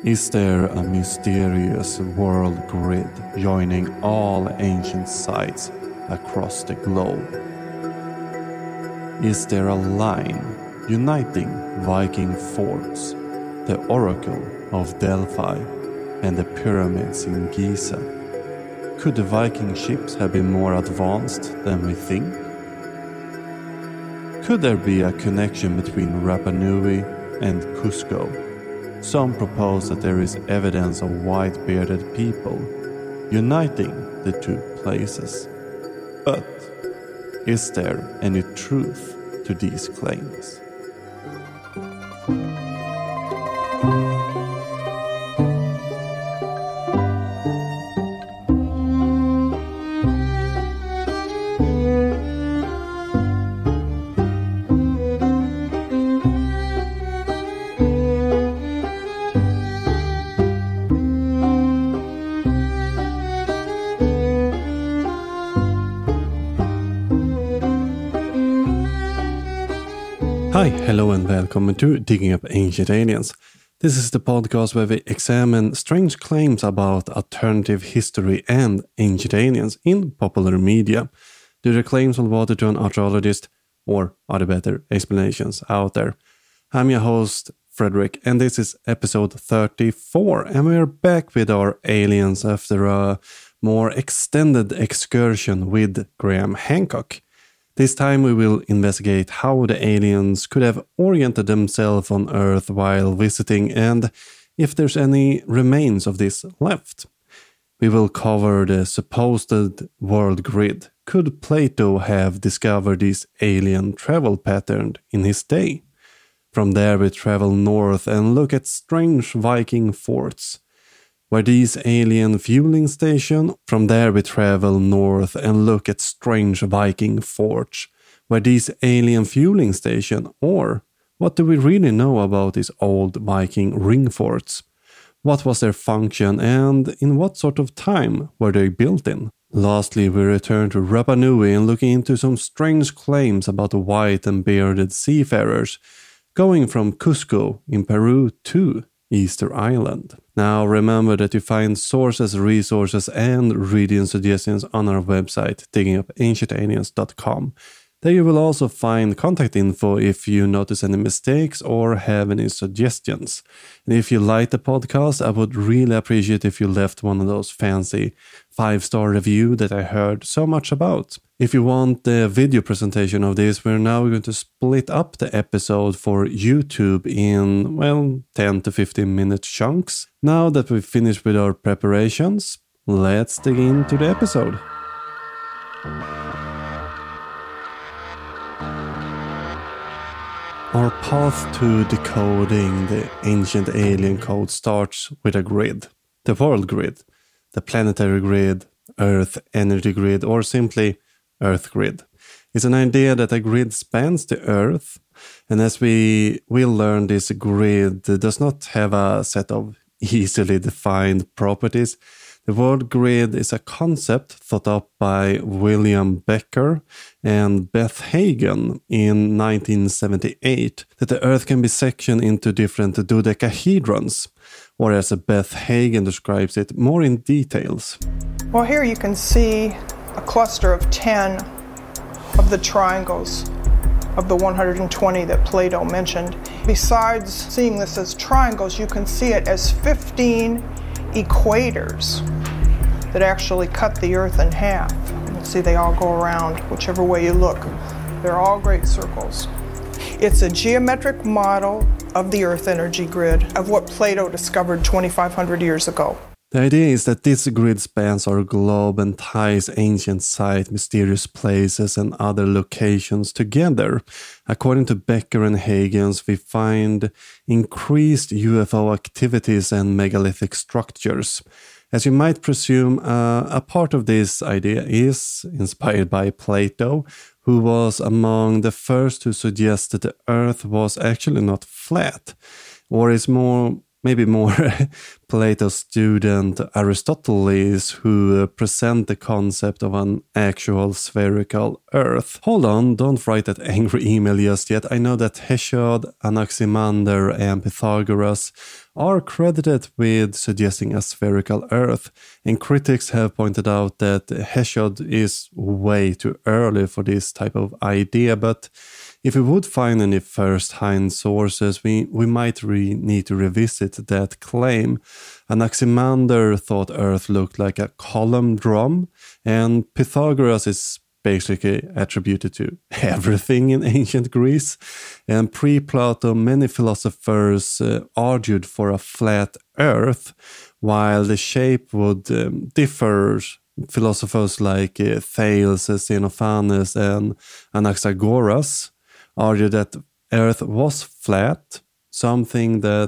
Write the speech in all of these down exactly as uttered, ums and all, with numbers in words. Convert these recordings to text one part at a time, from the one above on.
Is there a mysterious world grid joining all ancient sites across the globe? Is there a line uniting Viking forts, the Oracle of Delphi, and the pyramids in Giza? Could the Viking ships have been more advanced than we think? Could there be a connection between Rapa Nui and Cusco? Some propose that there is evidence of white-bearded people uniting the two places. But is there any truth to these claims? Hi, hello and welcome to Digging Up Ancient Aliens. This is the podcast where we examine strange claims about alternative history and ancient aliens in popular media. Do the claims hold water to an archaeologist, or are there better explanations out there? I'm your host, Frederick, and this is episode thirty-four, and we're back with our aliens after a more extended excursion with Graham Hancock. This time we will investigate how the aliens could have oriented themselves on Earth while visiting and if there's any remains of this left. We will cover the supposed world grid. Could Plato have discovered this alien travel pattern in his day? From there we travel north and look at strange Viking forts. Were these alien fueling stations? From there we travel north and look at strange Viking forts. Were these alien fueling stations? Or what do we really know about these old Viking ring forts? What was their function and in what sort of time were they built in? Lastly, we return to Rapa Nui and look into some strange claims about the white and bearded seafarers going from Cusco in Peru to Easter Island. Now remember that you find sources, resources and reading suggestions on our website digging up ancient aliens dot com. There you will also find contact info if you notice any mistakes or have any suggestions. And if you like the podcast, I would really appreciate if you left one of those fancy five-star reviews that I heard so much about. If you want the video presentation of this, we're now going to split up the episode for YouTube in, well, ten to fifteen minute chunks. Now that we've finished with our preparations, let's dig into the episode. Our path to decoding the ancient alien code starts with a grid. The world grid, the planetary grid, Earth energy grid, or simply Earth grid. It's an idea that a grid spans the Earth, and as we will learn, this grid does not have a set of easily defined properties. The world grid is a concept thought up by William Becker and Beth Hagen in nineteen seventy-eight that the Earth can be sectioned into different dodecahedrons, or as Beth Hagen describes it, more in details. Well, here you can see a cluster of ten of the triangles of the one hundred twenty that Plato mentioned. Besides seeing this as triangles, you can see it as fifteen equators that actually cut the Earth in half. You can see they all go around whichever way you look. They're all great circles. It's a geometric model of the Earth energy grid of what Plato discovered twenty-five hundred years ago. The idea is that this grid spans our globe and ties ancient sites, mysterious places and other locations together. According to Becker and Hagens, we find increased U F O activities and megalithic structures. As you might presume, uh, a part of this idea is inspired by Plato, who was among the first to suggest that the Earth was actually not flat, or is more maybe more Plato's student Aristoteles, who present the concept of an actual spherical Earth. Hold on, don't write that angry email just yet. I know that Hesiod, Anaximander, and Pythagoras are credited with suggesting a spherical Earth, and critics have pointed out that Hesiod is way too early for this type of idea, but if we would find any first-hand sources, we, we might re- need to revisit that claim. Anaximander thought Earth looked like a column drum, and Pythagoras is basically attributed to everything in ancient Greece. And pre-Plato, many philosophers uh, argued for a flat Earth, while the shape would um, differ. Philosophers like uh, Thales, Xenophanes, and Anaxagoras argued that Earth was flat, something that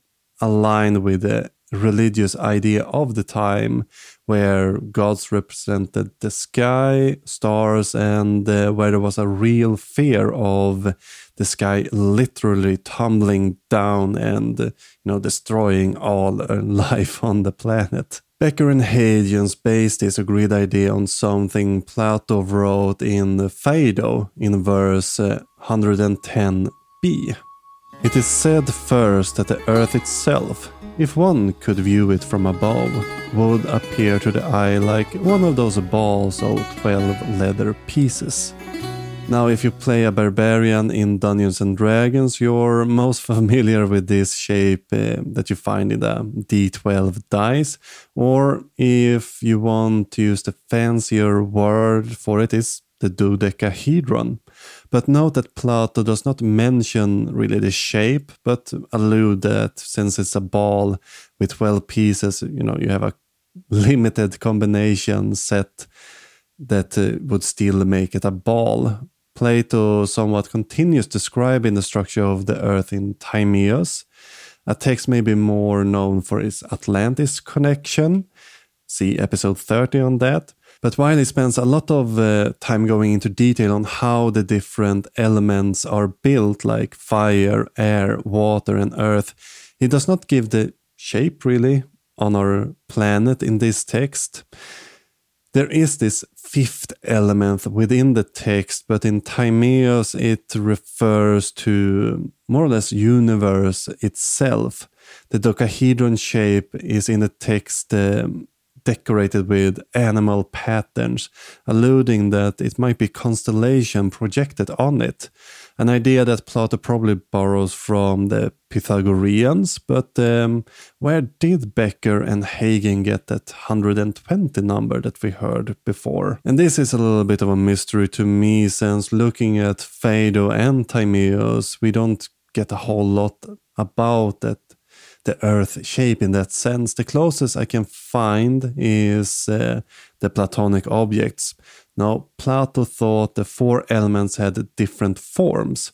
aligned with the religious idea of the time, where gods represented the sky, stars, and uh, where there was a real fear of the sky literally tumbling down and, uh, you know, destroying all uh, life on the planet. Becker and Hadrian's based this grid idea on something Plato wrote in Phaedo in verse uh, one hundred ten b. It is said first that the earth itself, if one could view it from above, would appear to the eye like one of those balls of twelve leather pieces. Now, if you play a barbarian in Dungeons and Dragons, you're most familiar with this shape uh, that you find in the d twelve dice, or if you want to use the fancier word for it, is the dodecahedron. But note that Plato does not mention really the shape, but allude that since it's a ball with twelve pieces, you know, you have a limited combination set that uh, would still make it a ball. Plato somewhat continues describing the structure of the earth in Timaeus, a text maybe more known for its Atlantis connection. See episode thirty on that. But while he spends a lot of uh, time going into detail on how the different elements are built, like fire, air, water, and earth, he does not give the shape really on our planet in this text. There is this fifth element within the text, but in Timaeus it refers to more or less universe itself. The dodecahedron shape is in the text um, decorated with animal patterns, alluding that it might be constellation projected on it. An idea that Plato probably borrows from the Pythagoreans, but um, where did Becker and Hagen get that one hundred twenty number that we heard before? And this is a little bit of a mystery to me, since looking at Phaedo and Timaeus, we don't get a whole lot about that the earth shape in that sense. The closest I can find is uh, the Platonic objects. Now, Plato thought the four elements had different forms.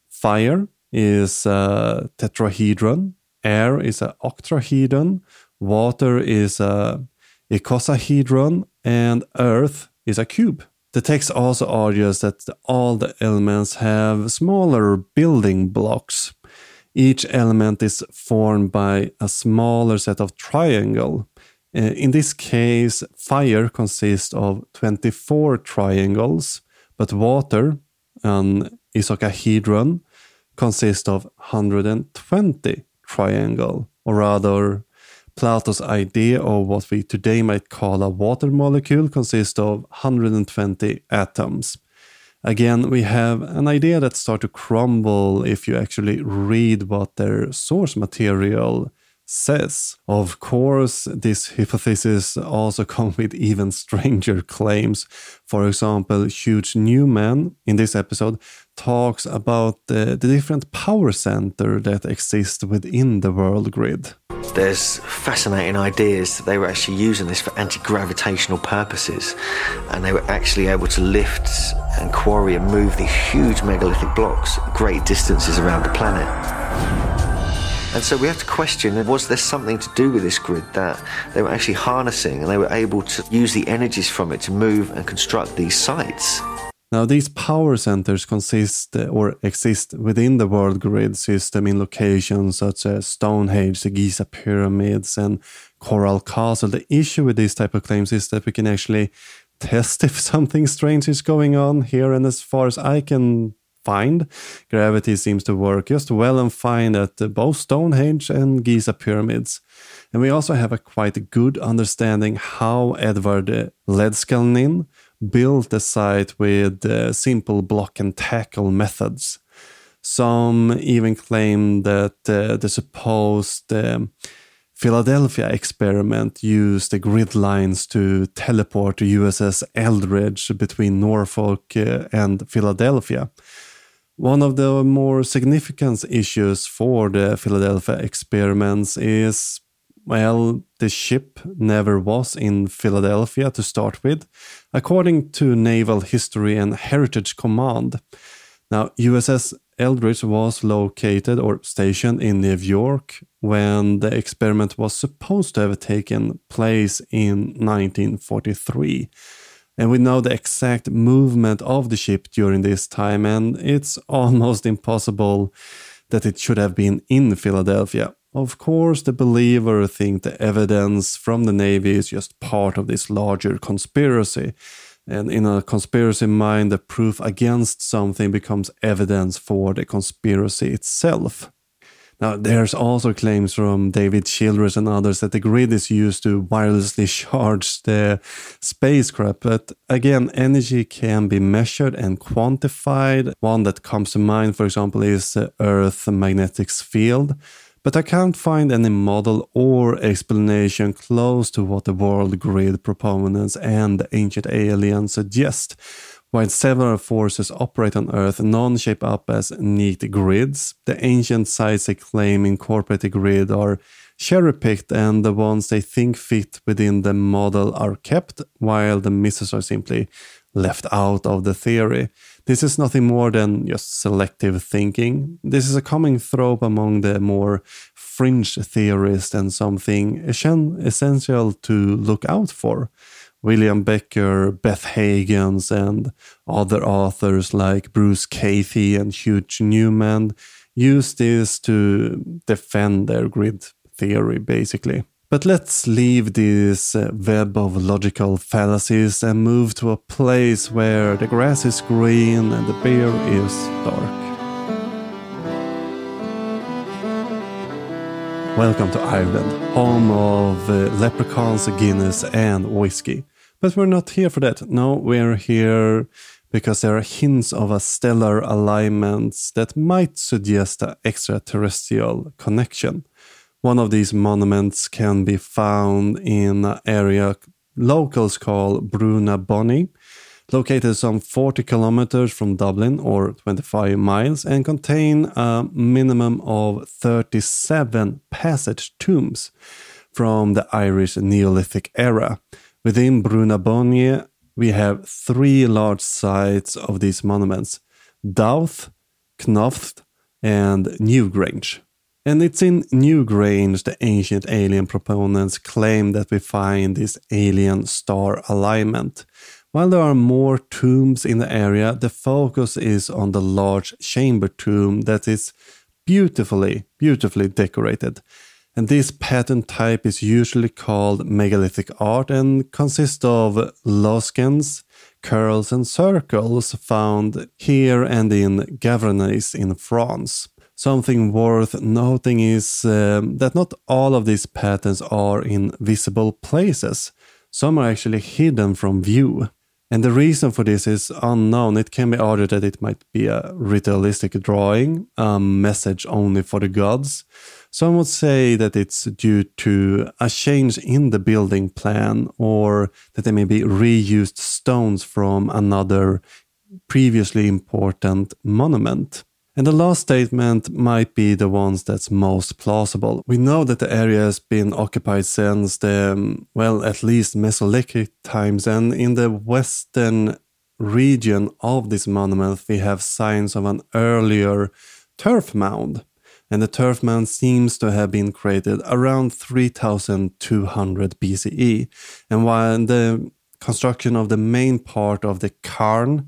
Fire is a tetrahedron, air is an octahedron, water is a icosahedron, and earth is a cube. The text also argues that all the elements have smaller building blocks. Each element is formed by a smaller set of triangle. Uh, in this case, fire consists of twenty-four triangles, but water, an icosahedron, consists of one hundred twenty triangles, or rather, Plato's idea of what we today might call a water molecule consists of one hundred twenty atoms. Again, we have an idea that starts to crumble if you actually read what their source material says. Of course, this hypothesis also comes with even stranger claims. For example, Hugh Newman, in this episode, talks about the, the different power center that exist within the world grid. There's fascinating ideas that they were actually using this for anti-gravitational purposes, and they were actually able to lift and quarry and move these huge megalithic blocks great distances around the planet. And so we have to question, was there something to do with this grid that they were actually harnessing, and they were able to use the energies from it to move and construct these sites? Now, these power centers consist or exist within the world grid system in locations such as Stonehenge, the Giza pyramids, and Coral Castle. The issue with these type of claims is that we can actually test if something strange is going on here, and as far as I can find, gravity seems to work just well and fine at both Stonehenge and Giza pyramids. And we also have a quite good understanding how Edward Ledskalnin built the site with uh, simple block and tackle methods. Some even claim that uh, the supposed um, Philadelphia experiment used the grid lines to teleport the U S S Eldridge between Norfolk uh, and Philadelphia. One of the more significant issues for the Philadelphia experiments is, well, the ship never was in Philadelphia to start with, according to Naval History and Heritage Command. Now, U S S Eldridge was located or stationed in New York when the experiment was supposed to have taken place in nineteen forty-three. And we know the exact movement of the ship during this time, and it's almost impossible that it should have been in Philadelphia. Of course, the believer think the evidence from the Navy is just part of this larger conspiracy. And in a conspiracy mind, the proof against something becomes evidence for the conspiracy itself. Now, there's also claims from David Childress and others that the grid is used to wirelessly charge the spacecraft. But again, energy can be measured and quantified. One that comes to mind, for example, is the Earth's magnetic field. But I can't find any model or explanation close to what the world grid proponents and the ancient aliens suggest. While several forces operate on Earth, none shape up as neat grids. The ancient sites they claim incorporate the grid are cherry-picked, and the ones they think fit within the model are kept, while the misses are simply left out of the theory. This is nothing more than just selective thinking. This is a common trope among the more fringe theorists and something essential to look out for. William Becker, Beth Hagans, and other authors like Bruce Cathy and Hugh Newman use this to defend their grid theory, basically. But let's leave this web of logical fallacies and move to a place where the grass is green and the beer is dark. Welcome to Ireland, home of uh, leprechauns, Guinness and whiskey. But we're not here for that. No, we're here because there are hints of a stellar alignments that might suggest an extraterrestrial connection. One of these monuments can be found in an area locals call Bruna Bonny, located some forty kilometers from Dublin or twenty-five miles, and contain a minimum of thirty-seven passage tombs from the Irish Neolithic era. Within Bruna Bonny, we have three large sites of these monuments: Douth, Knopf, and Newgrange. And it's in Newgrange the ancient alien proponents claim that we find this alien star alignment. While there are more tombs in the area, the focus is on the large chamber tomb that is beautifully, beautifully decorated. And this pattern type is usually called megalithic art and consists of loskens, curls and circles found here and in Gavrones in France. Something worth noting is um, that not all of these patterns are in visible places. Some are actually hidden from view. And the reason for this is unknown. It can be argued that it might be a ritualistic drawing, a message only for the gods. Some would say that it's due to a change in the building plan, or that they may be reused stones from another previously important monument. And the last statement might be the ones that's most plausible. We know that the area has been occupied since the, well, at least Mesolithic times, and in the western region of this monument we have signs of an earlier turf mound. And the turf mound seems to have been created around three thousand two hundred B C E. And while the construction of the main part of the cairn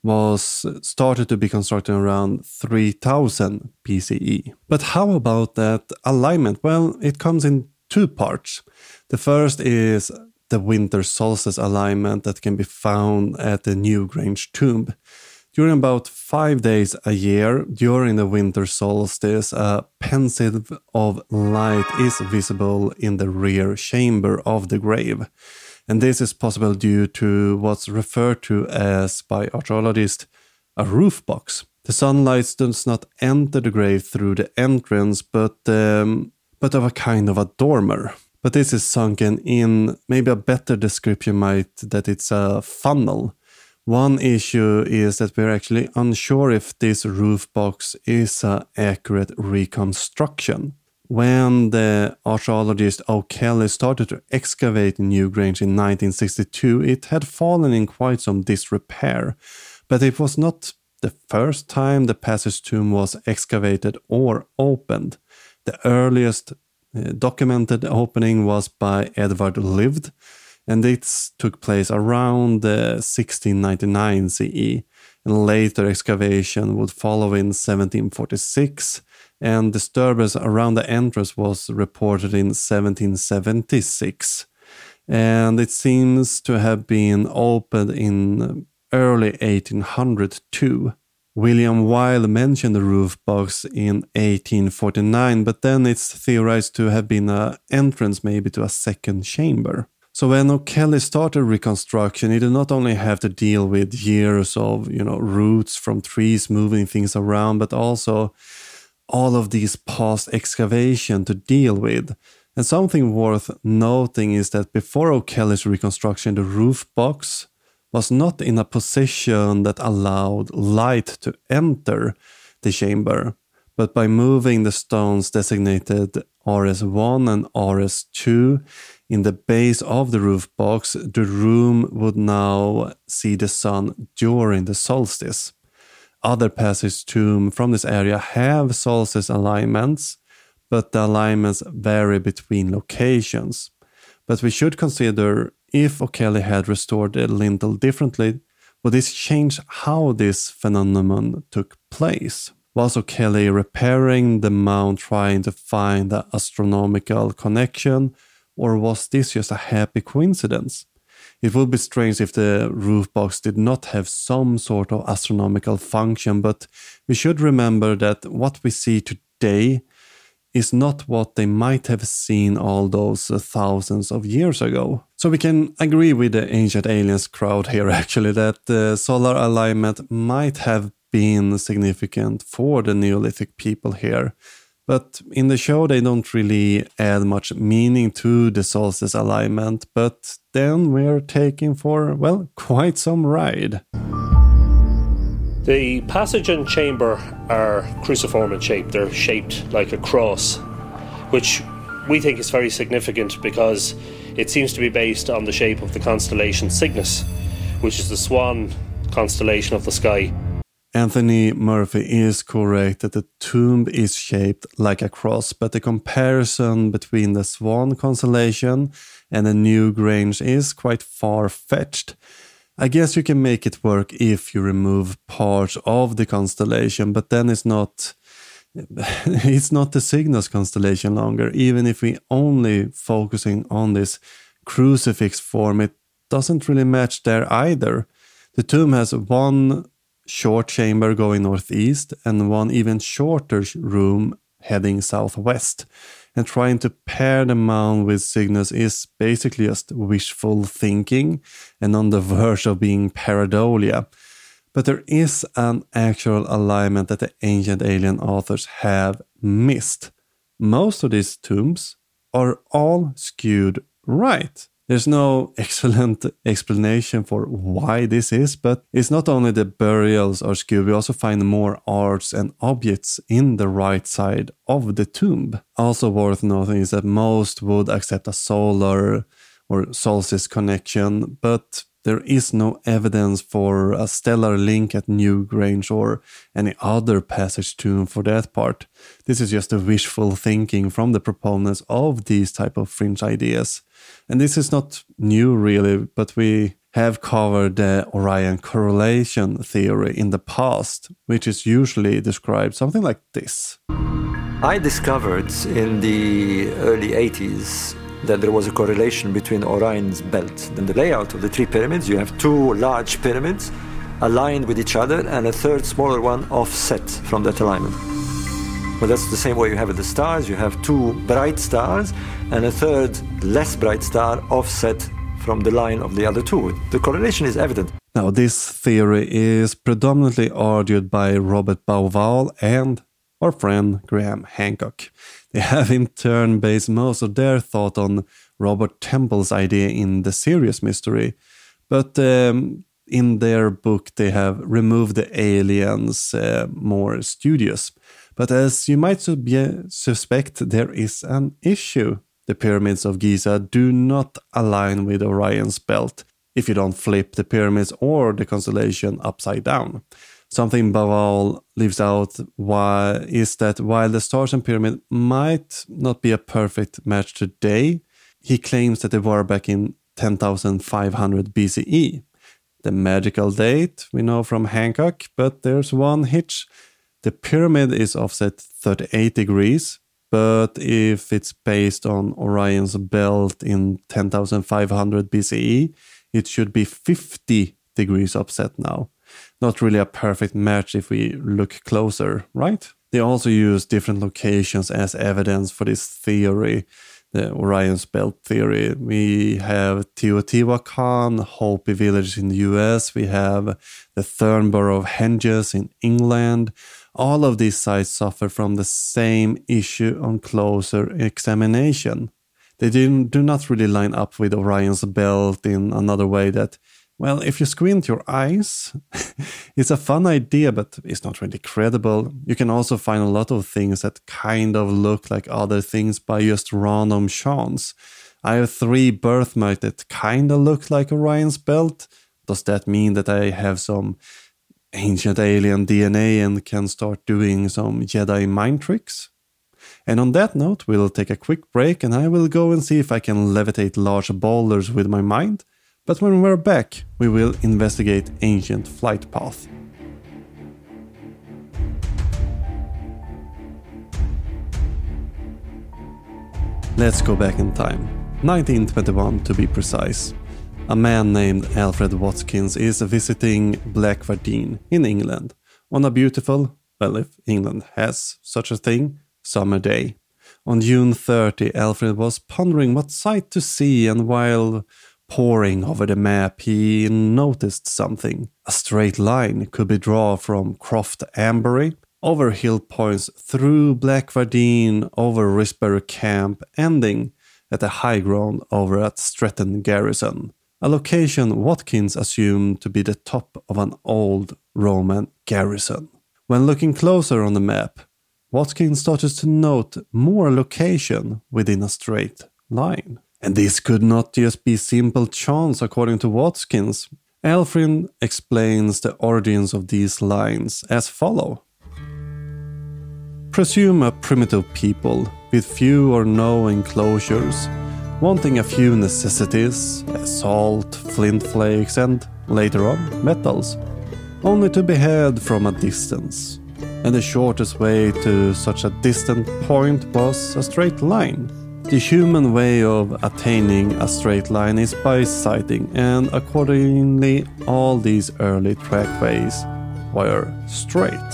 was started to be constructed around three thousand B C E. But how about that alignment? Well, it comes in two parts. The first is the winter solstice alignment that can be found at the Newgrange tomb. During about five days a year, during the winter solstice, a pensive of light is visible in the rear chamber of the grave. And this is possible due to what's referred to as, by archaeologists, a roof box. The sunlight does not enter the grave through the entrance, but, um, but of a kind of a dormer. But this is sunken in. Maybe a better description might that it's a funnel. One issue is that we're actually unsure if this roof box is an accurate reconstruction. When the archaeologist O'Kelly started to excavate Newgrange in nineteen sixty-two, it had fallen in quite some disrepair. But it was not the first time the passage tomb was excavated or opened. The earliest uh, documented opening was by Edward Lived, and it took place around uh, sixteen ninety-nine C E, and later excavation would follow in seventeen forty-six, and disturbance around the entrance was reported in seventeen seventy-six, and it seems to have been opened in early eighteen hundred too. William Wilde mentioned the roof box in eighteen forty-nine, but then it's theorized to have been an entrance maybe to a second chamber. So when O'Kelly started reconstruction, he did not only have to deal with years of, you know, roots from trees moving things around, but also all of these past excavation to deal with. And something worth noting is that before O'Kelly's reconstruction, the roof box was not in a position that allowed light to enter the chamber, but by moving the stones designated R S one and R S two in the base of the roof box, the room would now see the sun during the solstice. Other passage tombs from this area have solstice alignments, but the alignments vary between locations. But we should consider if O'Kelly had restored the lintel differently, would this change how this phenomenon took place? Was O'Kelly repairing the mound trying to find the astronomical connection, or was this just a happy coincidence? It would be strange if the roof box did not have some sort of astronomical function, but we should remember that what we see today is not what they might have seen all those uh, thousands of years ago. So we can agree with the Ancient Aliens crowd here actually that the solar alignment might have been significant for the Neolithic people here. But in the show they don't really add much meaning to the solstice alignment, but then we're taking for, well, quite some ride. The passage and chamber are cruciform in shape. They're shaped like a cross, which we think is very significant because it seems to be based on the shape of the constellation Cygnus, which is the swan constellation of the sky. Anthony Murphy is correct that the tomb is shaped like a cross, but the comparison between the Swan constellation and the Newgrange is quite far-fetched. I guess you can make it work if you remove parts of the constellation, but then it's not it's not the Cygnus constellation longer. Even if we only focusing on this crucifix form, it doesn't really match there either. The tomb has one short chamber going northeast and one even shorter room heading southwest. And trying to pair the mound with Cygnus is basically just wishful thinking and on the verge of being pareidolia. But there is an actual alignment that the Ancient Alien authors have missed. Most of these tombs are all skewed right. There's no excellent explanation for why this is, but it's not only the burials are skewed, we also find more arts and objects in the right side of the tomb. Also worth noting is that most would accept a solar or solstice connection, but there is no evidence for a stellar link at Newgrange or any other passage tomb for that part. This is just a wishful thinking from the proponents of these type of fringe ideas. And this is not new really, but we have covered the Orion correlation theory in the past, which is usually described something like this. I discovered in the early eighties that there was a correlation between Orion's belt and the layout of the three pyramids. You have two large pyramids aligned with each other and a third smaller one offset from that alignment. Well, that's the same way you have with the stars. You have two bright stars and a third less bright star offset from the line of the other two. The correlation is evident. Now, this theory is predominantly argued by Robert Bauval and our friend Graham Hancock. They have in turn based most of their thought on Robert Temple's idea in The Serious Mystery, but um, in their book they have removed the aliens uh, more studious. But as you might sub- suspect, there is an issue. The pyramids of Giza do not align with Orion's belt if you don't flip the pyramids or the constellation upside down. Something Bauval leaves out why, is that while the stars and pyramid might not be a perfect match today, he claims that they were back in ten thousand five hundred B C E. The magical date we know from Hancock, but there's one hitch. The pyramid is offset thirty-eight degrees, but if it's based on Orion's belt in ten thousand five hundred B C E, it should be fifty degrees offset now. Not really a perfect match if we look closer, right? They also use different locations as evidence for this theory, the Orion's belt theory. We have Teotihuacan, Hopi Village in the U S, we have the Thornborough of Henges in England. All of these sites suffer from the same issue on closer examination. They do, do not really line up with Orion's belt in another way that, well, if you squint your eyes, it's a fun idea, but it's not really credible. You can also find a lot of things that kind of look like other things by just random chance. I have three birthmarks that kind of look like Orion's belt. Does that mean that I have some ancient alien D N A and can start doing some Jedi mind tricks? And on that note, we'll take a quick break and I will go and see if I can levitate large boulders with my mind. But when we're back, we will investigate ancient flight path. Let's go back in time, nineteen twenty-one to be precise. A man named Alfred Watkins is visiting Blackvardine in England on a beautiful, well, if England has such a thing, summer day. On June thirtieth, Alfred was pondering what sight to see, and while poring over the map, he noticed something. A straight line could be drawn from Croft Ambury, over hill points through Blackvardine, over Risbury Camp, ending at the high ground over at Stretton Garrison, a location Watkins assumed to be the top of an old Roman garrison. When looking closer on the map, Watkins started to note more location within a straight line. And this could not just be simple chance according to Watkins. Alfred explains the origins of these lines as follow. Presume a primitive people with few or no enclosures, wanting a few necessities, as salt, flint flakes and, later on, metals, only to behead from a distance. And the shortest way to such a distant point was a straight line. The human way of attaining a straight line is by sighting, and accordingly all these early trackways were straight.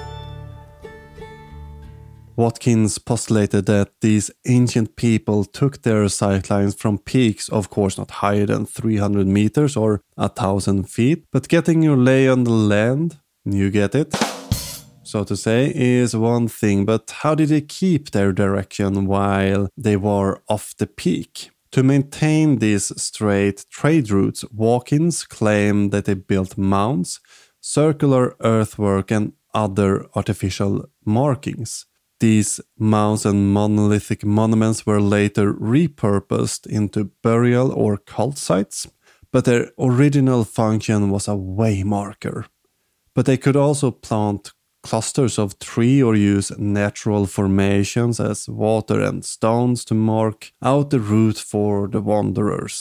Watkins postulated that these ancient people took their sightlines from peaks, of course not higher than three hundred meters or one thousand feet, but getting your lay on the land, you get it, so to say, is one thing, but how did they keep their direction while they were off the peak? To maintain these straight trade routes, Watkins claimed that they built mounds, circular earthwork and other artificial markings. These mounds and monolithic monuments were later repurposed into burial or cult sites, but their original function was a waymarker. But they could also plant clusters of tree or use natural formations as water and stones to mark out the route for the wanderers.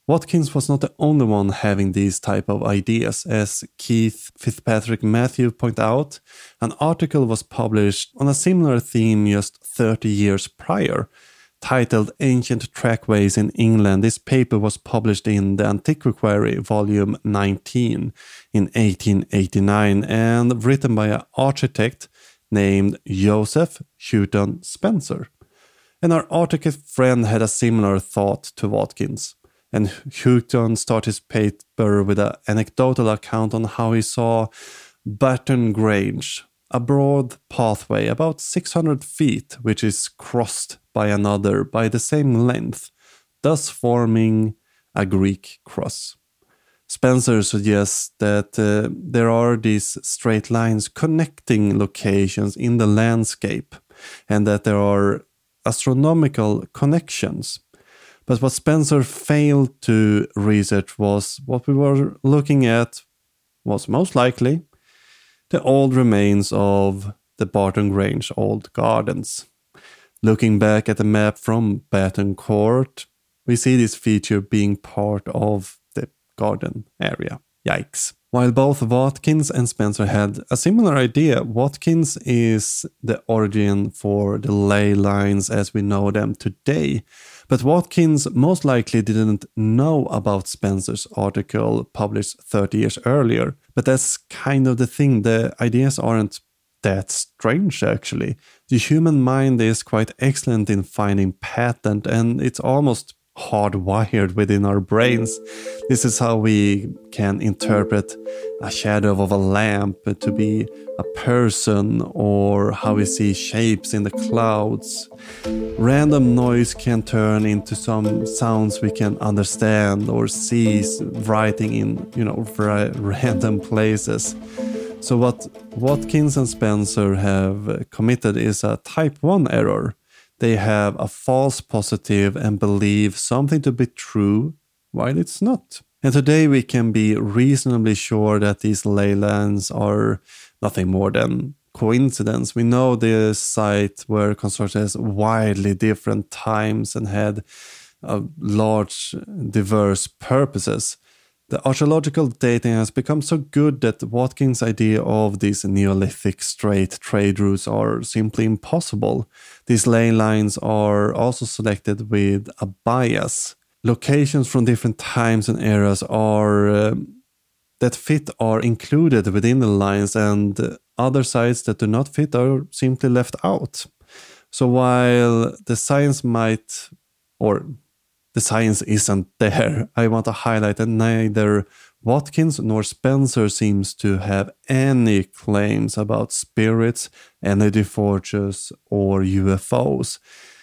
Watkins was not the only one having these type of ideas. As Keith Fitzpatrick Matthew pointed out, an article was published on a similar theme just thirty years prior, titled Ancient Trackways in England. This paper was published in the Antiquary, volume nineteen, in eighteen eighty-nine, and written by an architect named Joseph Houghton Spencer. And our architect friend had a similar thought to Watkins. And Houghton started his paper with an anecdotal account on how he saw Barton Grange, a broad pathway about six hundred feet, which is crossed by another by the same length, thus forming a Greek cross. Spencer suggests that uh, there are these straight lines connecting locations in the landscape, and that there are astronomical connections. But what Spencer failed to research was what we were looking at was most likely the old remains of the Barton Grange Old Gardens. Looking back at the map from Barton Court, we see this feature being part of the garden area. Yikes. While both Watkins and Spencer had a similar idea, Watkins is the origin for the ley lines as we know them today. But Watkins most likely didn't know about Spencer's article published thirty years earlier. But that's kind of the thing. The ideas aren't that strange, actually. The human mind is quite excellent in finding patterns, and it's almost hardwired within our brains. This is how we can interpret a shadow of a lamp to be a person, or how we see shapes in the clouds. Random noise can turn into some sounds we can understand or see writing in, you know, random places. So what Watkins and Spencer have committed is a type one error. They have a false positive and believe something to be true while it's not. And today we can be reasonably sure that these ley lines are nothing more than coincidence. We know the site were constructed at widely different times and had uh, large, diverse purposes. The archaeological dating has become so good that Watkins' idea of these Neolithic straight trade routes are simply impossible. These ley lines are also selected with a bias. Locations from different times and eras are uh, that fit are included within the lines, and other sites that do not fit are simply left out. So while the science might, or the science isn't there, I want to highlight that neither Watkins nor Spencer seems to have any claims about spirits, energy forges, or U F Os.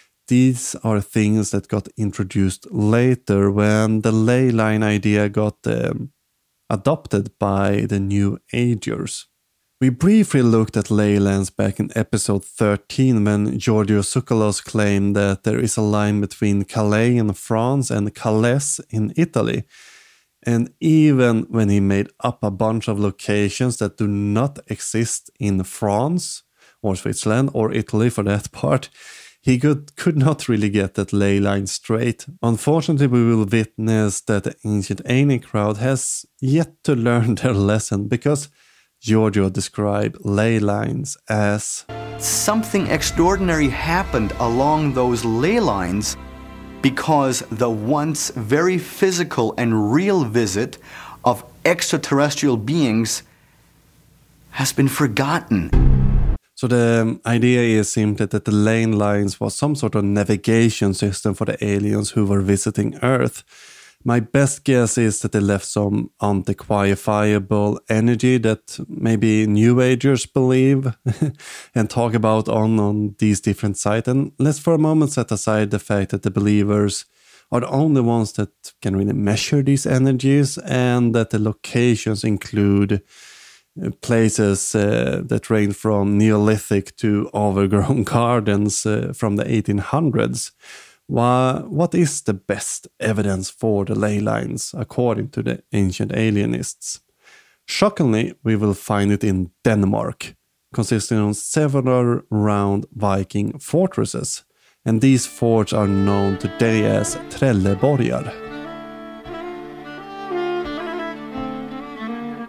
These are things that got introduced later when the ley line idea got um, adopted by the New Agers. We briefly looked at ley lines back in episode thirteen when Giorgio Tsoukalos claimed that there is a line between Calais in France and Calais in Italy. And even when he made up a bunch of locations that do not exist in France or Switzerland or Italy for that part, he could, could not really get that ley line straight. Unfortunately, we will witness that the ancient alien crowd has yet to learn their lesson, because Giorgio described ley lines as something extraordinary happened along those ley lines because the once very physical and real visit of extraterrestrial beings has been forgotten. So the idea is simply that the ley lines was some sort of navigation system for the aliens who were visiting Earth. My best guess is that they left some unquantifiable energy that maybe New Agers believe and talk about on, on these different sites. And let's for a moment set aside the fact that the believers are the only ones that can really measure these energies, and that the locations include places uh, that range from Neolithic to overgrown gardens uh, from the eighteen hundreds. What is the best evidence for the ley lines, according to the ancient alienists? Shockingly, we will find it in Denmark, consisting of several round Viking fortresses, and these forts are known today as Trelleborgar.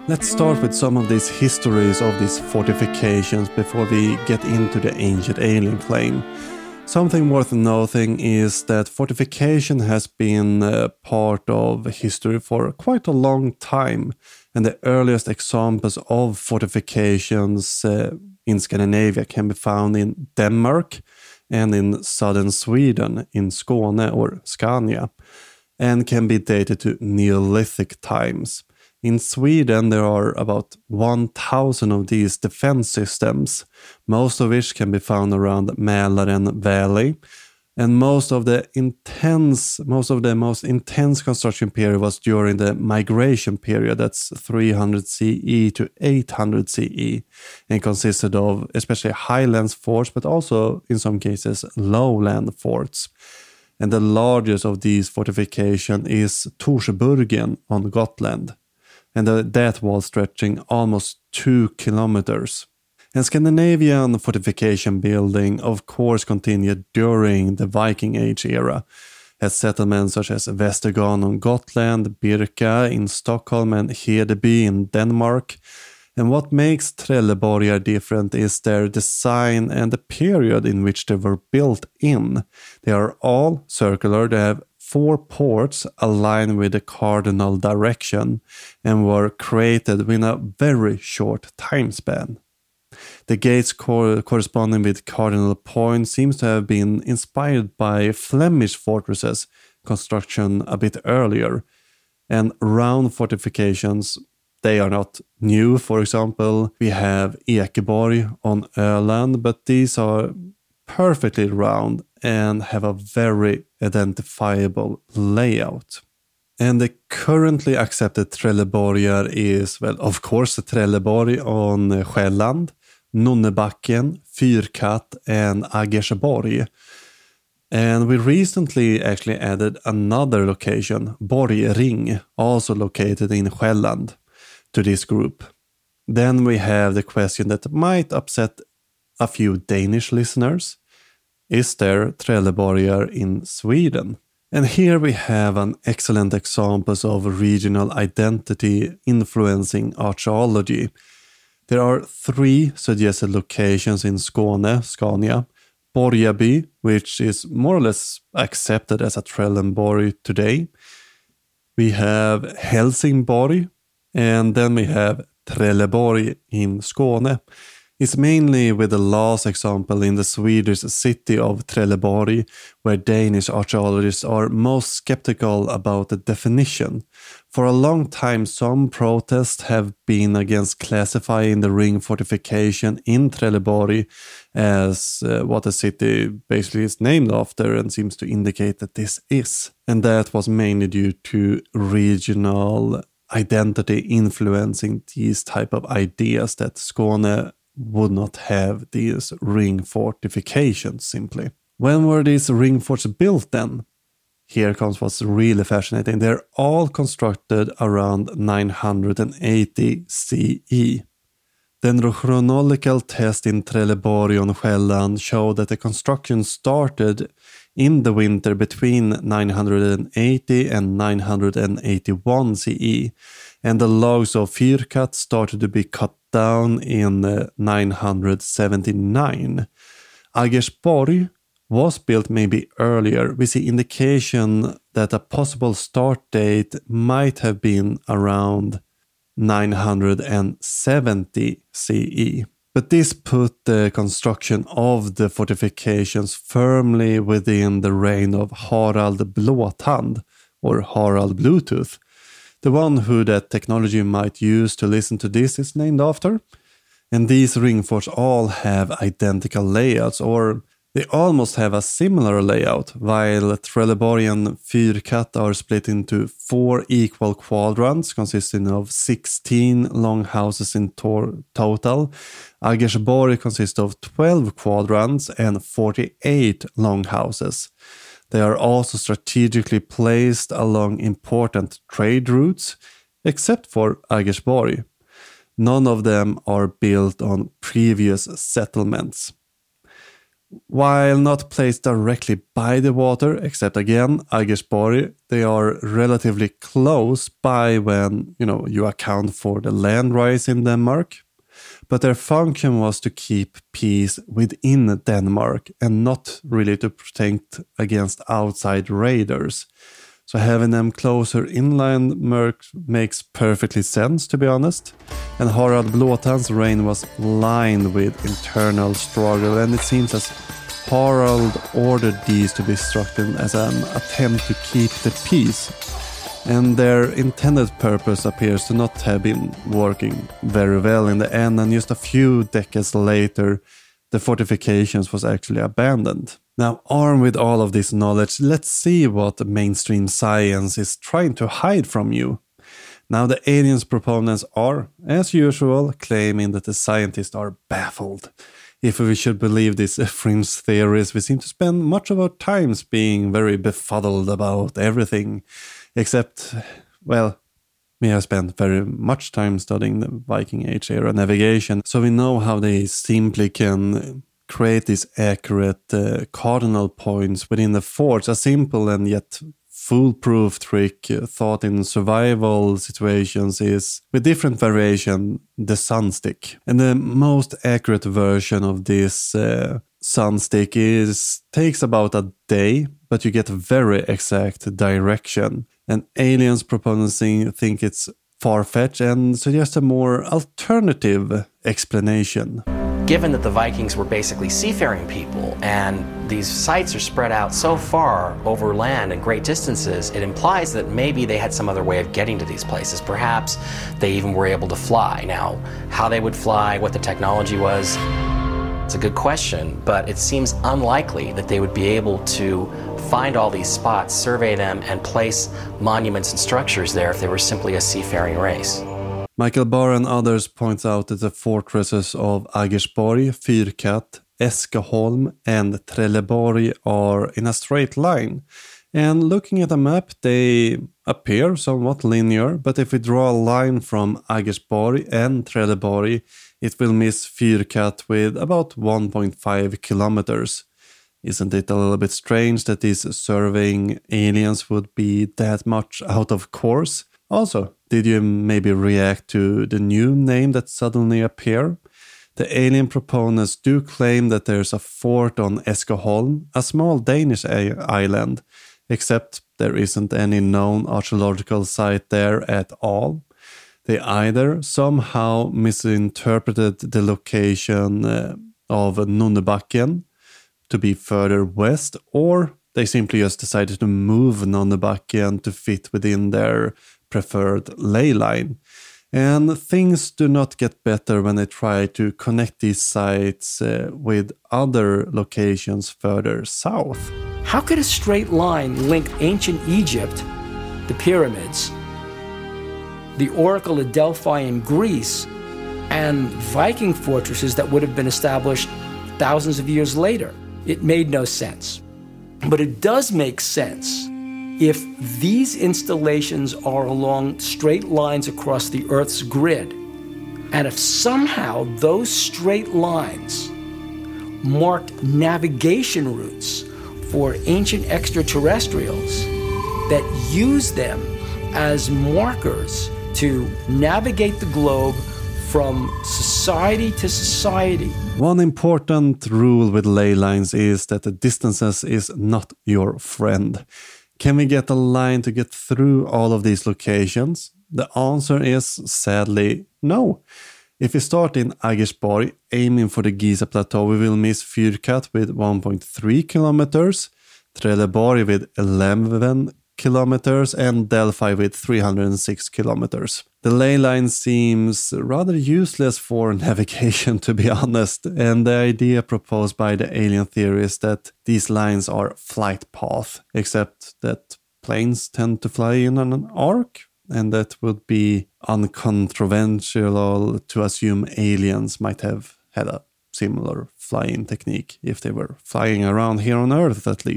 Let's start with some of these histories of these fortifications before we get into the ancient alien claim. Something worth noting is that fortification has been a part of history for quite a long time, and the earliest examples of fortifications uh, in Scandinavia can be found in Denmark and in southern Sweden, in Skåne or Scania, and can be dated to Neolithic times. In Sweden, there are about one thousand of these defense systems, most of which can be found around Mälaren Valley. And most of the intense, most of the most intense construction period was during the migration period, that's three hundred C E to eight hundred C E, and consisted of especially highlands forts, but also in some cases lowland forts. And the largest of these fortifications is Torsburgen on Gotland, and the, that wall stretching almost two kilometers. And Scandinavian fortification building, of course, continued during the Viking Age era, as settlements such as Vestergarn on Gotland, Birka in Stockholm, and Hedeby in Denmark. And what makes Trelleborgar different is their design and the period in which they were built in. They are all circular, they have four ports aligned with the cardinal direction and were created within a very short time span. The gates co- corresponding with cardinal points seems to have been inspired by Flemish fortresses construction a bit earlier, and round fortifications, they are not new. For example, we have Ekeborg on Öland, but these are perfectly round and have a very identifiable layout. And the currently accepted Trelleborgar is, well, of course, the Trelleborg on Själland, Nonnebacken, Fyrkat, and Aggersborg. And we recently actually added another location, Borgring, also located in Själland, to this group. Then we have the question that might upset a few Danish listeners. Is there Trelleborgar in Sweden? And here we have an excellent example of regional identity influencing archaeology. There are three suggested locations in Skåne, Scania. Borgaby, which is more or less accepted as a Trelleborg today. We have Helsingborg, and then we have Trelleborg in Skåne. It's mainly with the last example in the Swedish city of Trelleborg, where Danish archaeologists are most skeptical about the definition. For a long time, some protests have been against classifying the ring fortification in Trelleborg as uh, what the city basically is named after, and seems to indicate that this is. And that was mainly due to regional identity influencing these type of ideas that Skåne would not have these ring fortifications simply. When were these ring forts built then? Here comes what's really fascinating. They're all constructed around nine hundred eighty C E. The dendrochronological test in Trelleborg on Själland showed that the construction started in the winter between nine hundred eighty and nine hundred eighty-one C E, and the logs of Fyrkat started to be cut down in uh, nine hundred seventy-nine. Aggersborg was built maybe earlier. We see indication that a possible start date might have been around nine hundred seventy C E. But this put the construction of the fortifications firmly within the reign of Harald Blåtand, or Harald Bluetooth. The one who that technology might use to listen to this is named after. And these ring forts all have identical layouts, or they almost have a similar layout, while Trelleborg and Fyrkat are split into four equal quadrants consisting of sixteen longhouses in to- total. Aggersborg consists of twelve quadrants and forty-eight longhouses. They are also strategically placed along important trade routes, except for Aggersborg. None of them are built on previous settlements. While not placed directly by the water, except again, Agersborg, they are relatively close by when, you know, you account for the land rise in Denmark. But their function was to keep peace within Denmark and not really to protect against outside raiders. So having them closer inland makes perfectly sense, to be honest. And Harald Blåtand's reign was lined with internal struggle, and it seems as Harald ordered these to be struck as an attempt to keep the peace. And their intended purpose appears to not have been working very well in the end, and just a few decades later, the fortifications was actually abandoned. Now, armed with all of this knowledge, let's see what mainstream science is trying to hide from you. Now, the aliens' proponents are, as usual, claiming that the scientists are baffled. If we should believe these fringe theories, we seem to spend much of our times being very befuddled about everything. Except, well, we have spent very much time studying the Viking Age era navigation, so we know how they simply can create these accurate uh, cardinal points within the forts. A simple and yet foolproof trick uh, thought in survival situations is, with different variation, the sunstick. And the most accurate version of this uh, sunstick is takes about a day, but you get very exact direction. And aliens proponents think it's far-fetched and suggest a more alternative explanation. Given that the Vikings were basically seafaring people and these sites are spread out so far over land and great distances, it implies that maybe they had some other way of getting to these places. Perhaps they even were able to fly. Now, how they would fly, what the technology was, it's a good question, but it seems unlikely that they would be able to find all these spots, survey them, and place monuments and structures there if they were simply a seafaring race. Michael Barr and others point out that the fortresses of Agersborg, Fyrkat, Eskeholm and Trelleborg are in a straight line. And looking at a map, they appear somewhat linear, but if we draw a line from Agersborg and Trelleborg, it will miss Fyrkat with about one point five kilometers. Isn't it a little bit strange that these surveying aliens would be that much out of course? Also, did you maybe react to the new name that suddenly appeared? The alien proponents do claim that there's a fort on Eskeholm, a small Danish island, except there isn't any known archaeological site there at all. They either somehow misinterpreted the location uh, of Nonnebakken to be further west, or they simply just decided to move Nonnebakken to fit within their preferred ley line. And things do not get better when they try to connect these sites uh, with other locations further south. How could a straight line link ancient Egypt, the pyramids, the Oracle of Delphi in Greece, and Viking fortresses that would have been established thousands of years later? It made no sense. But it does make sense if these installations are along straight lines across the Earth's grid, and if somehow those straight lines marked navigation routes for ancient extraterrestrials that use them as markers to navigate the globe from society to society. One important rule with ley lines is that the distances is not your friend. Can we get a line to get through all of these locations? The answer is sadly no. If we start in Agersborg, aiming for the Giza Plateau, we will miss Fyrkat with one point three kilometers, Trelleborg with eleven kilometers, and Delphi with three hundred six kilometers. The ley line seems rather useless for navigation, to be honest, and the idea proposed by the alien theory is that these lines are flight paths, except that planes tend to fly in an arc, and that would be uncontroversial to assume aliens might have had a similar flying technique if they were flying around here on Earth at least.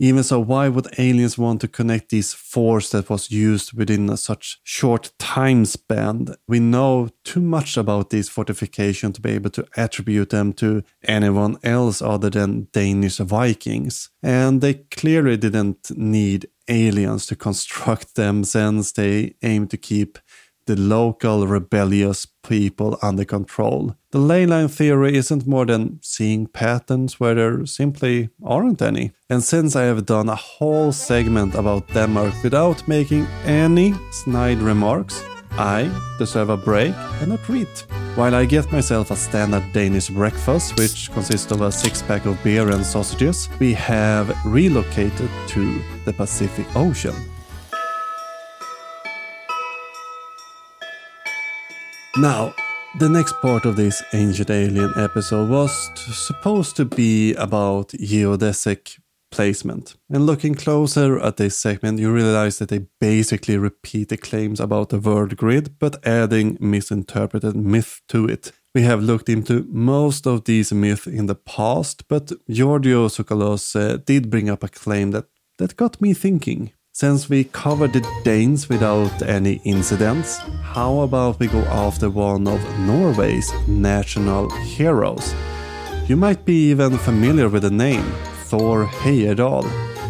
Even so, why would aliens want to connect this force that was used within a such short time span? We know too much about these fortifications to be able to attribute them to anyone else other than Danish Vikings. And they clearly didn't need aliens to construct them, since they aim to keep the local rebellious people under control. The ley line theory isn't more than seeing patterns where there simply aren't any. And since I have done a whole segment about Denmark without making any snide remarks, I deserve a break and a treat. While I get myself a standard Danish breakfast, which consists of a six-pack of beer and sausages, we have relocated to the Pacific Ocean. Now, the next part of this Ancient Alien episode was to, supposed to be about geodesic placement. And looking closer at this segment, you realize that they basically repeat the claims about the world grid, but adding misinterpreted myth to it. We have looked into most of these myths in the past, but Giorgio Tsoukalos uh, did bring up a claim that, that got me thinking. Since we covered the Danes without any incidents, how about we go after one of Norway's national heroes? You might be even familiar with the name, Thor Heyerdahl.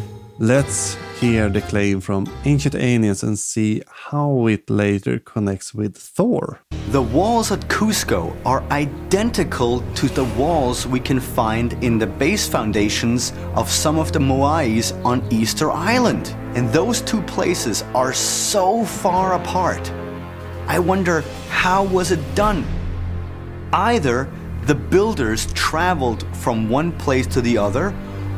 Let's hear the claim from Ancient Aliens and see how it later connects with Thor. The walls at Cusco are identical to the walls we can find in the base foundations of some of the moais on Easter Island. And those two places are so far apart. I wonder, how was it done? Either the builders traveled from one place to the other,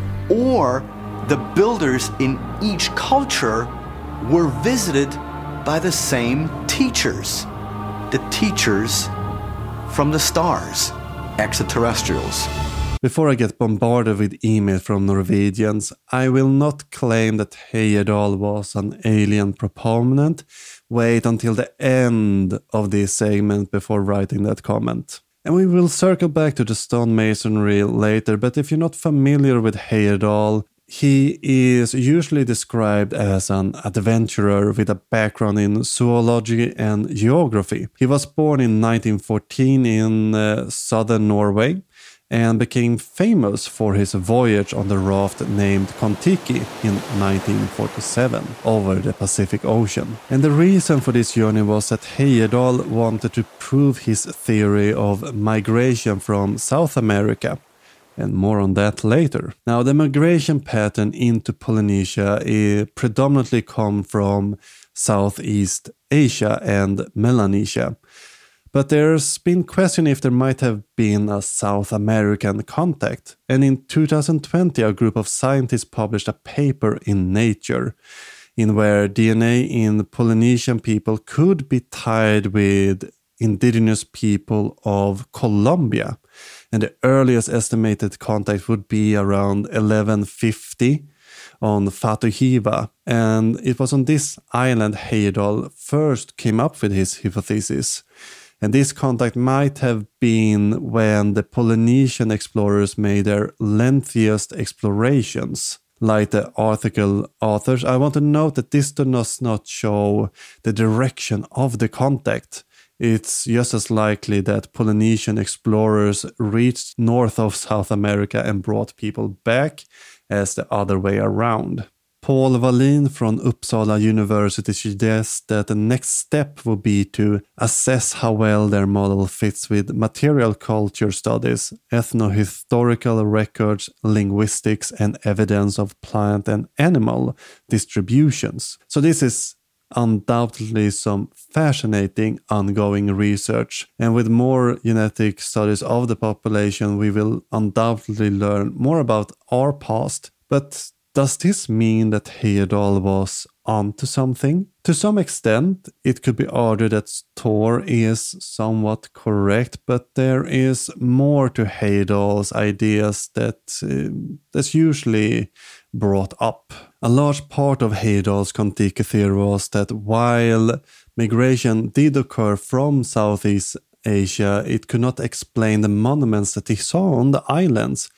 or the builders in each culture were visited by the same teachers. The teachers from the stars, extraterrestrials. Before I get bombarded with emails from Norwegians, I will not claim that Heyerdahl was an alien proponent. Wait until the end of this segment before writing that comment. And we will circle back to the stonemasonry later, but if you're not familiar with Heyerdahl, he is usually described as an adventurer with a background in zoology and geography. He was born in nineteen fourteen in uh, southern Norway and became famous for his voyage on the raft named Kon-Tiki in nineteen forty-seven over the Pacific Ocean. And the reason for this journey was that Heyerdahl wanted to prove his theory of migration from South America. And more on that later. Now, the migration pattern into Polynesia is predominantly come from Southeast Asia and Melanesia. But there's been question if there might have been a South American contact. And in two thousand twenty, a group of scientists published a paper in Nature in where D N A in Polynesian people could be tied with indigenous people of Colombia. And the earliest estimated contact would be around eleven fifty on Fatu Hiva. And it was on this island Heyerdahl first came up with his hypothesis. And this contact might have been when the Polynesian explorers made their lengthiest explorations. Like the article authors, I want to note that this does not show the direction of the contact. It's just as likely that Polynesian explorers reached north of South America and brought people back as the other way around. Paul Wallin from Uppsala University suggests that the next step would be to assess how well their model fits with material culture studies, ethnohistorical records, linguistics, and evidence of plant and animal distributions. So this is undoubtedly some fascinating ongoing research, and with more genetic studies of the population we will undoubtedly learn more about our past. But does this mean that Heyerdahl was onto something? To some extent, it could be argued that Thor is somewhat correct, but there is more to Heyerdahl's ideas that uh, that's usually brought up. A large part of Heyerdahl's Kon-Tiki theory was that while migration did occur from Southeast Asia, it could not explain the monuments that he saw on the islands.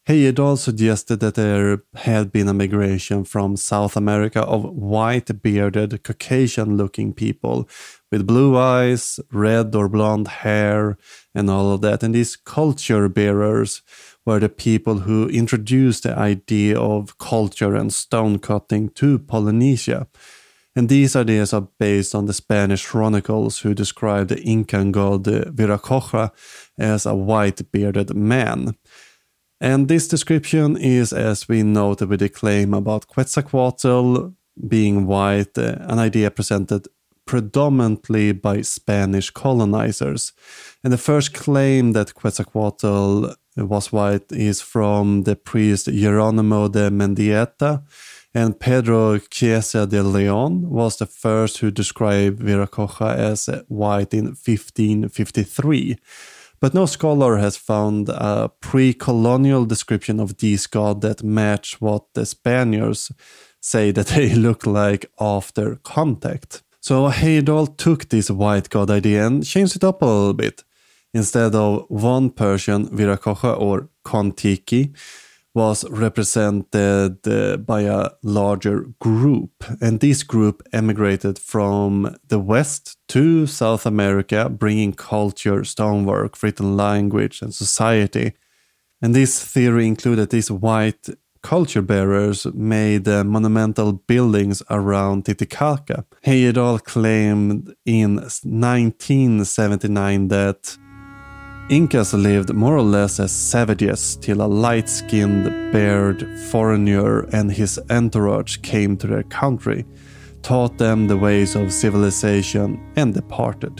Heyerdahl suggested that there had been a migration from South America of white-bearded, Caucasian-looking people with blue eyes, red or blonde hair, and all of that. And these culture bearers were the people who introduced the idea of culture and stone cutting to Polynesia. And these ideas are based on the Spanish chronicles who describe the Incan god Viracocha as a white-bearded man. And this description is, as we noted with the claim about Quetzalcoatl being white, an idea presented predominantly by Spanish colonizers. And the first claim that Quetzalcoatl was white is from the priest Jerónimo de Mendieta, and Pedro Chiesa de León was the first who described Viracocha as white in fifteen fifty-three. But no scholar has found a pre-colonial description of these gods that match what the Spaniards say that they look like after contact. So Heyerdahl took this white god idea and changed it up a little bit. Instead of one Persian, Viracocha or Kon-Tiki was represented uh, by a larger group. And this group emigrated from the West to South America, bringing culture, stonework, written language, and society. And this theory included these white culture bearers made uh, monumental buildings around Titicaca. Heyerdahl claimed in nineteen seventy-nine that Incas lived more or less as savages till a light-skinned, bared foreigner and his entourage came to their country, taught them the ways of civilization, and departed.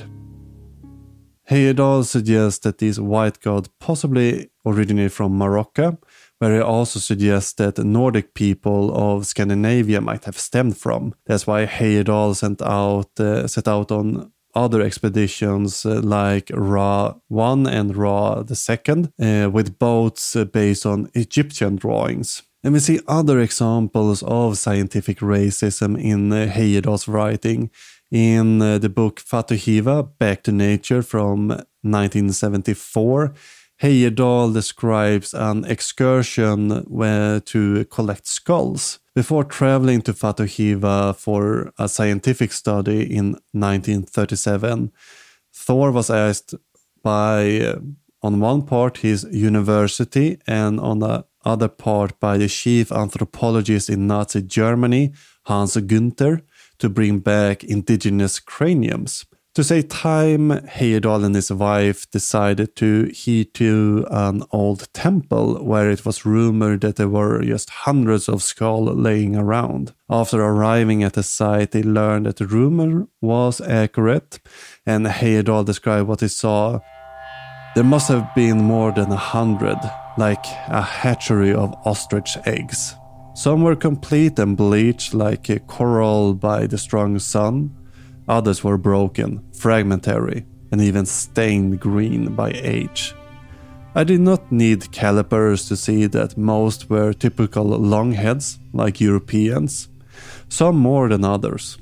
Heyerdahl suggests that this white god possibly originated from Morocco, where he also suggests that the Nordic people of Scandinavia might have stemmed from. That's why Heyerdahl sent out, uh, set out on other expeditions uh, like Ra one and Ra the second, uh, with boats uh, based on Egyptian drawings. And we see other examples of scientific racism in uh, Heyerdahl's writing. In uh, the book Fatuhiva, Back to Nature from nineteen seventy-four, Heyerdahl describes an excursion where to collect skulls. Before traveling to Fatuhiva for a scientific study in nineteen thirty-seven, Thor was asked by, uh, on one part, his university, and on the other part by the chief anthropologist in Nazi Germany, Hans Günther, to bring back indigenous craniums. To save time, Heyerdahl and his wife decided to head to an old temple where it was rumored that there were just hundreds of skulls laying around. After arriving at the site, they learned that the rumor was accurate, and Heyerdahl described what he saw. There must have been more than a hundred, like a hatchery of ostrich eggs. Some were complete and bleached like a coral by the strong sun. Others were broken, fragmentary, and even stained green by age. I did not need calipers to see that most were typical long heads, like Europeans, some more than others.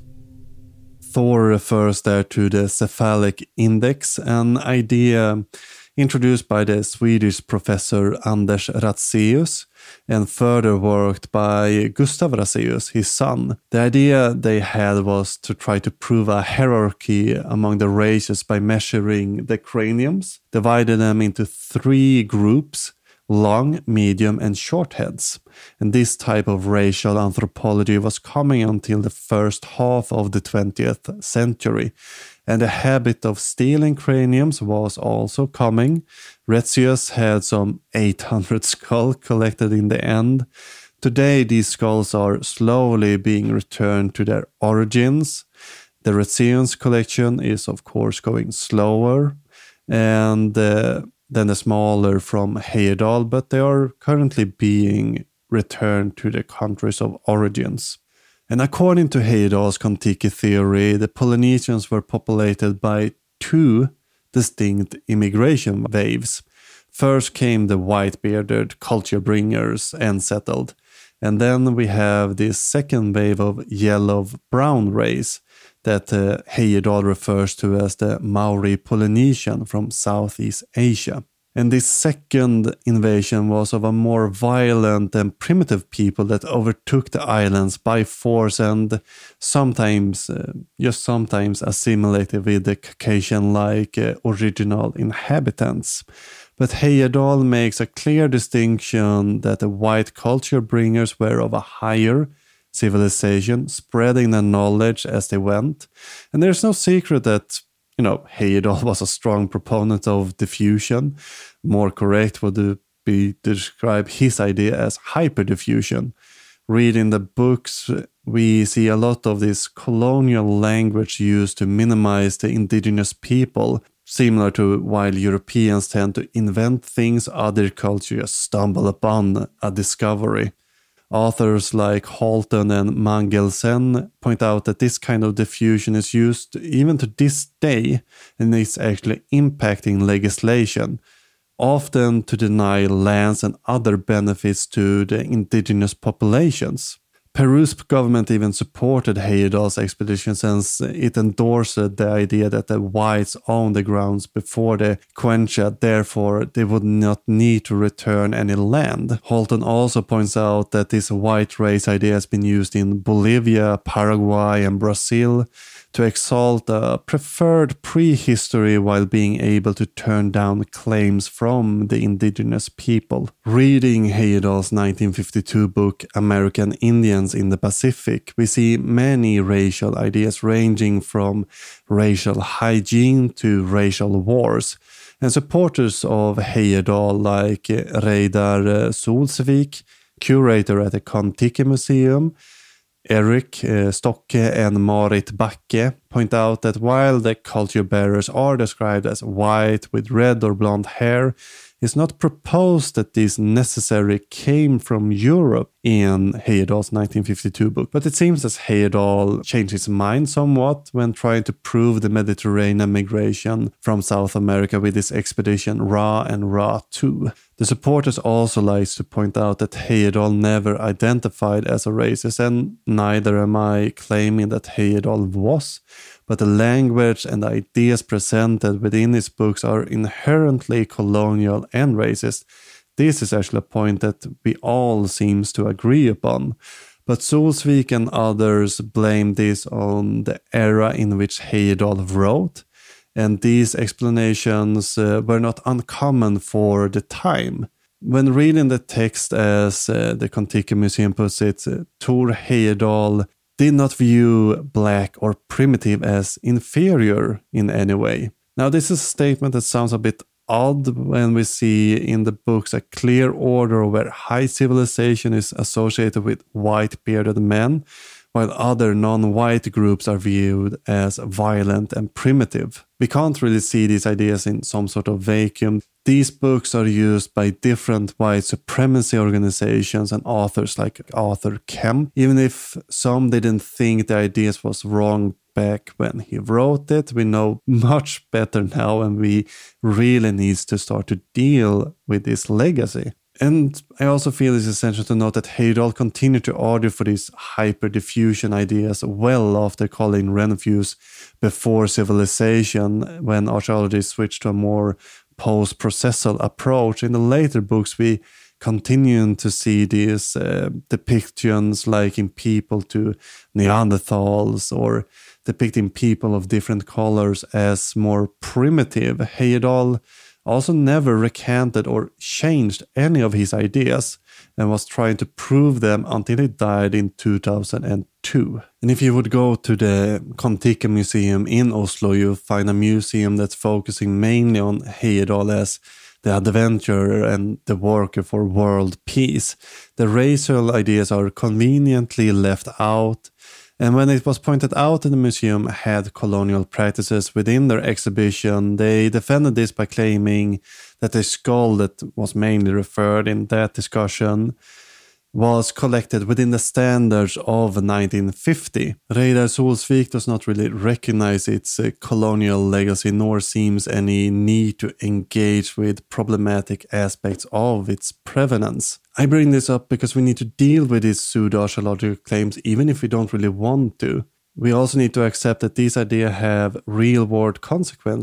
Thor refers there to the cephalic index, an idea introduced by the Swedish professor Anders Ratzeus, and further worked by Gustav Ratzeus, his son. The idea they had was to try to prove a hierarchy among the races by measuring the craniums, divided them into three groups: long, medium, and short heads. And this type of racial anthropology was coming until the first half of the twentieth century. And the habit of stealing craniums was also coming. Ratzeus had some eight hundred skulls collected in the end. Today, these skulls are slowly being returned to their origins. The Ratzeus collection is, of course, going slower, and uh, then the smaller from Heyerdahl, but they are currently being returned to their countries of origins. And according to Heyerdahl's Kon-Tiki theory, the Polynesians were populated by two distinct immigration waves. First came the white-bearded culture bringers and settled. And then we have this second wave of yellow-brown race that uh, Heyerdahl refers to as the Maori Polynesian from Southeast Asia. And this second invasion was of a more violent and primitive people that overtook the islands by force and sometimes, uh, just sometimes, assimilated with the Caucasian-like uh, original inhabitants. But Heyerdahl makes a clear distinction that the white culture bringers were of a higher civilization, spreading their knowledge as they went. And there's no secret that, you know, Heyerdahl was a strong proponent of diffusion. More correct would be to describe his idea as hyperdiffusion. Reading the books, we see a lot of this colonial language used to minimize the indigenous people, similar to while Europeans tend to invent things, other cultures stumble upon a discovery. Authors like Halton and Mangelsen point out that this kind of diffusion is used even to this day and is actually impacting legislation, often to deny lands and other benefits to the indigenous populations. Peru's government even supported Heyerdahl's expedition since it endorsed the idea that the whites owned the grounds before the Cuenca, therefore they would not need to return any land. Halton also points out that this white race idea has been used in Bolivia, Paraguay and Brazil to exalt a preferred prehistory while being able to turn down claims from the indigenous people. Reading Heyerdahl's nineteen fifty-two book American Indians in the Pacific, we see many racial ideas ranging from racial hygiene to racial wars. And supporters of Heyerdahl like Reidar Solsvik, curator at the Kon-Tiki Museum, Eric uh, Stocke and Marit Backe point out that while the culture bearers are described as white with red or blonde hair, it's not proposed that this necessarily came from Europe in Heyerdahl's nineteen fifty-two book. But it seems as Heyerdahl changed his mind somewhat when trying to prove the Mediterranean migration from South America with his expedition Ra and Ra two. The supporters also like to point out that Heyerdahl never identified as a racist, and neither am I claiming that Heyerdahl was, but the language and the ideas presented within his books are inherently colonial and racist. This is actually a point that we all seems to agree upon. But Solsvik and others blame this on the era in which Heyerdahl wrote, and these explanations uh, were not uncommon for the time. When reading the text, as uh, the Kon-Tiki Museum puts it, uh, Thor Heyerdahl did not view black or primitive as inferior in any way. Now, this is a statement that sounds a bit odd when we see in the books a clear order where high civilization is associated with white bearded men, while other non-white groups are viewed as violent and primitive. We can't really see these ideas in some sort of vacuum. These books are used by different white supremacy organizations and authors like Arthur Kemp. Even if some didn't think the ideas was wrong back when he wrote it, we know much better now, and we really need to start to deal with this legacy. And I also feel it's essential to note that Heyerdahl continued to argue for these hyperdiffusion ideas well after Colin Renfrew's Before Civilization, when archaeology switched to a more post-processual approach. In the later books, we continue to see these uh, depictions liking people to Neanderthals or depicting people of different colors as more primitive. Heyerdahl also never recanted or changed any of his ideas and was trying to prove them until he died in two thousand two. And if you would go to the Kon-Tiki Museum in Oslo, you'll find a museum that's focusing mainly on Heyerdahl as the adventurer and the worker for world peace. The racial ideas are conveniently left out, and when it was pointed out that the museum had colonial practices within their exhibition, they defended this by claiming that the skull that was mainly referred in that discussion was collected within the standards of nineteen fifty. Reidar Solsvik does not really recognize its uh, colonial legacy, nor seems any need to engage with problematic aspects of its provenance. I bring this up because we need to deal with these pseudo-archaeological claims even if we don't really want to. We also need to accept that these ideas have real-world consequences.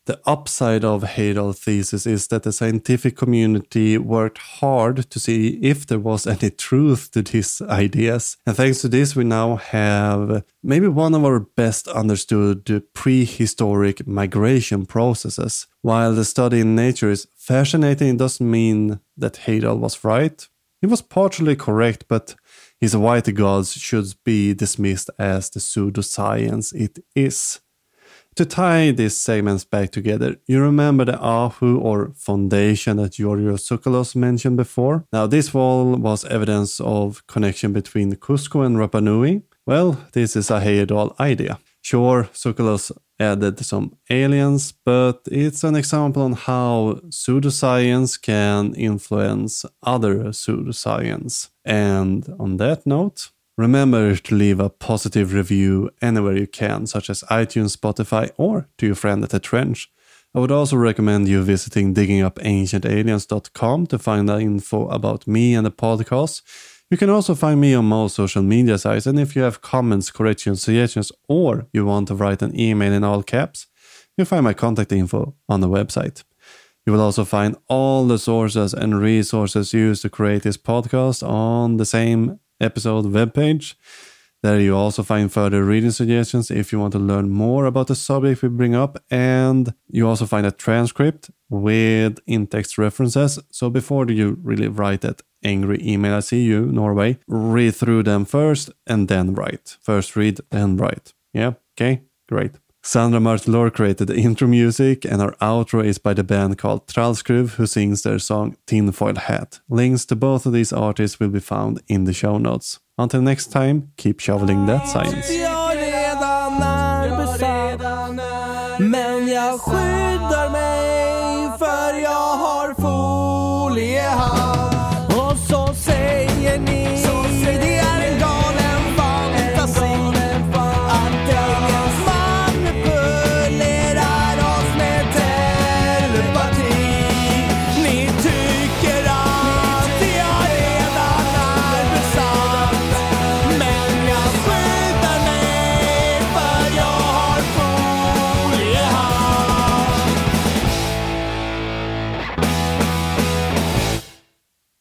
The upside of Heyerdahl's thesis is that the scientific community worked hard to see if there was any truth to these ideas. And thanks to this, we now have maybe one of our best understood prehistoric migration processes. While the study in nature is fascinating, it doesn't mean that Heyerdahl was right. He was partially correct, but his white gods should be dismissed as the pseudoscience it is. To tie these segments back together, you remember the Ahu or foundation that Georgios Tsoukalos mentioned before? Now, this wall was evidence of connection between Cusco and Rapa Nui. Well, this is a Heyerdahl idea. Sure, Tsoukalos added some aliens, but it's an example on how pseudoscience can influence other pseudoscience. And on that note, remember to leave a positive review anywhere you can, such as iTunes, Spotify, or to your friend at the Trench. I would also recommend you visiting digging up ancient aliens dot com to find out info about me and the podcast. You can also find me on most social media sites, and if you have comments, corrections, suggestions, or you want to write an email in all caps, you'll find my contact info on the website. You will also find all the sources and resources used to create this podcast on the same episode webpage. There you also find further reading suggestions if you want to learn more about the subject we bring up, and you also find a transcript with in-text references. So before you really write that angry email I see you, Norway, read through them first and then write. First read, then write. Yeah, okay, great. Sandra Martelor created the intro music, and our outro is by the band called Trallskruv, who sings their song Tinfoil Hat. Links to both of these artists will be found in the show notes. Until next time, keep shoveling that science. Men jag